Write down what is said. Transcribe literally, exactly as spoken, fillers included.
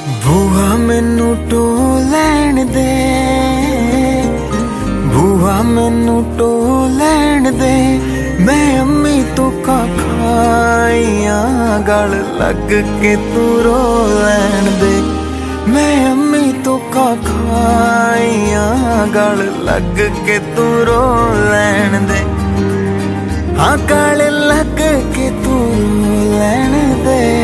ਬੂਹਾ ਮੈਨੂੰ ਟੋ ਲੈਣ ਦੇ, ਬੂਹਾ ਮੈਨੂੰ ਟੋ ਲੈਣ ਦੇ, ਮੈਂ ਅੰਮੀ ਤੋਂ ਕਾ ਖਾਈਆਂ ਗਲ ਲੱਗ ਕੇ ਤੂੰ ਰੋ ਲੈਣ ਦੇ, ਮੈਂ ਅੰਮੀ ਤੋਂ ਕਾ ਖਾਈਆਂ ਗਲ ਲੱਗ ਕੇ ਤੂੰ ਰੋ ਲੈਣ ਦੇ, ਹਾਂ ਗਲ ਲੱਗ ਕੇ ਤੂੰ ਰੋ ਲੈਣ ਦੇ।